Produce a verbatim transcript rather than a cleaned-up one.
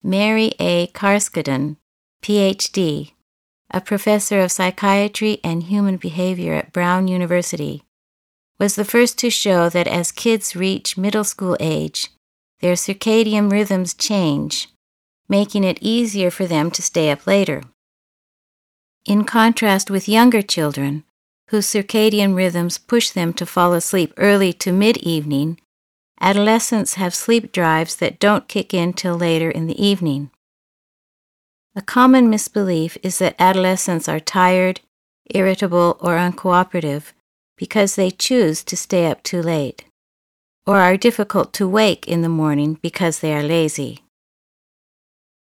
Mary A. Karskaden, P H D, a professor of psychiatry and human behavior at Brown University, was the first to show that as kids reach middle school age, their circadian rhythms change, making it easier for them to stay up later. In contrast with younger children, whose circadian rhythms push them to fall asleep early to mid-evening, adolescents have sleep drives that don't kick in till later in the evening. A common misbelief is that adolescents are tired, irritable, or uncooperative because they choose to stay up too late, or are difficult to wake in the morning because they are lazy.